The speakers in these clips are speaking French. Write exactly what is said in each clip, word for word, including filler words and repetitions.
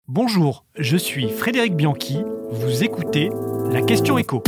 Bonjour, je suis Frédéric Bianchi, vous écoutez la question éco.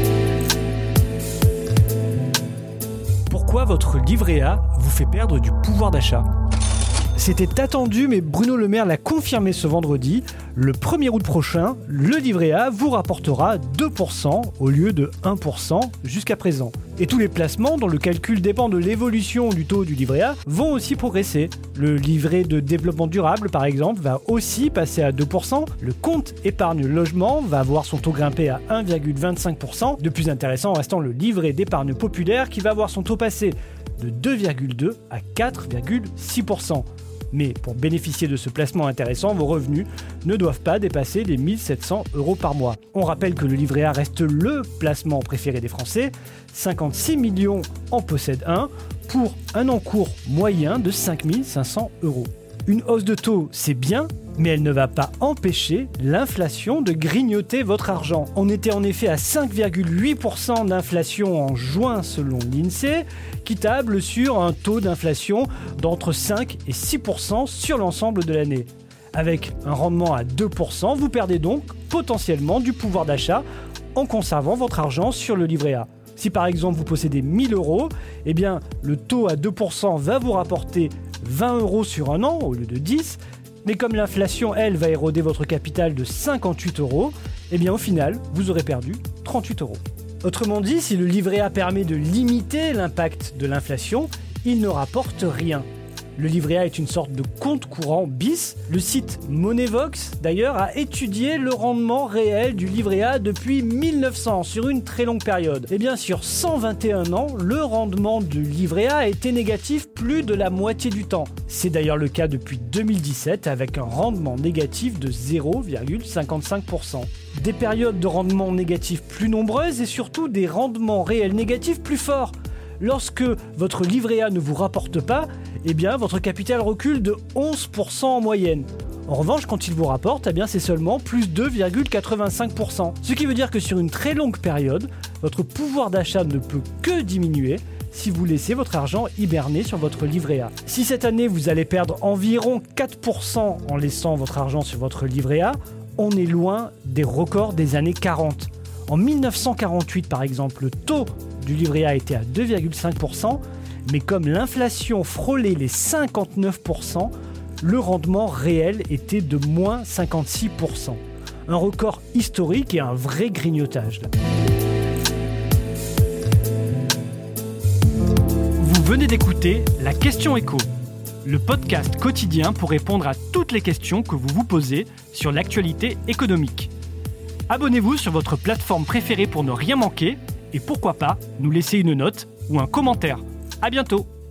Pourquoi votre livret A vous fait perdre du pouvoir d'achat ? C'était attendu, mais Bruno Le Maire l'a confirmé ce vendredi. Le premier août prochain, le livret A vous rapportera deux pour cent au lieu de un pour cent jusqu'à présent. Et tous les placements dont le calcul dépend de l'évolution du taux du livret A vont aussi progresser. Le livret de développement durable, par exemple, va aussi passer à deux pour cent. Le compte épargne logement va voir son taux grimper à un virgule vingt-cinq pour cent. De plus intéressant restant le livret d'épargne populaire qui va voir son taux passer de deux virgule deux à quatre virgule six pour cent. Mais pour bénéficier de ce placement intéressant, vos revenus ne doivent pas dépasser les mille sept cents euros par mois. On rappelle que le livret A reste le placement préféré des Français. cinquante-six millions en possèdent un pour un encours moyen de cinq mille cinq cents euros. Une hausse de taux, c'est bien, mais elle ne va pas empêcher l'inflation de grignoter votre argent. On était en effet à cinq virgule huit pour cent d'inflation en juin selon l'INSEE, qui table sur un taux d'inflation d'entre cinq et six pour cent sur l'ensemble de l'année. Avec un rendement à deux pour cent, vous perdez donc potentiellement du pouvoir d'achat en conservant votre argent sur le livret A. Si par exemple vous possédez mille euros, eh bien le taux à deux pour cent va vous rapporter vingt euros sur un an au lieu de dix, mais comme l'inflation, elle, va éroder votre capital de cinquante-huit euros, eh bien au final, vous aurez perdu trente-huit euros. Autrement dit, si le livret A permet de limiter l'impact de l'inflation, il ne rapporte rien. Le livret A est une sorte de compte courant bis. Le site Moneyvox, d'ailleurs, a étudié le rendement réel du livret A depuis mille neuf cents, sur une très longue période. Et bien, sur cent vingt et un ans, le rendement du livret A a été négatif plus de la moitié du temps. C'est d'ailleurs le cas depuis deux mille dix-sept, avec un rendement négatif de zéro virgule cinquante-cinq pour cent. Des périodes de rendement négatif plus nombreuses et surtout des rendements réels négatifs plus forts. Lorsque votre livret A ne vous rapporte pas, eh bien, votre capital recule de onze pour cent en moyenne. En revanche, quand il vous rapporte, eh bien, c'est seulement plus deux virgule quatre-vingt-cinq pour cent. Ce qui veut dire que sur une très longue période, votre pouvoir d'achat ne peut que diminuer si vous laissez votre argent hiberner sur votre livret A. Si cette année, vous allez perdre environ quatre pour cent en laissant votre argent sur votre livret A, on est loin des records des années quarante. En mille neuf cent quarante-huit, par exemple, le taux du livret A était à deux virgule cinq pour cent, mais comme l'inflation frôlait les cinquante-neuf pour cent, le rendement réel était de moins cinquante-six pour cent. Un record historique et un vrai grignotage. Vous venez d'écouter La Question Éco, le podcast quotidien pour répondre à toutes les questions que vous vous posez sur l'actualité économique. Abonnez-vous sur votre plateforme préférée pour ne rien manquer et pourquoi pas nous laisser une note ou un commentaire. À bientôt.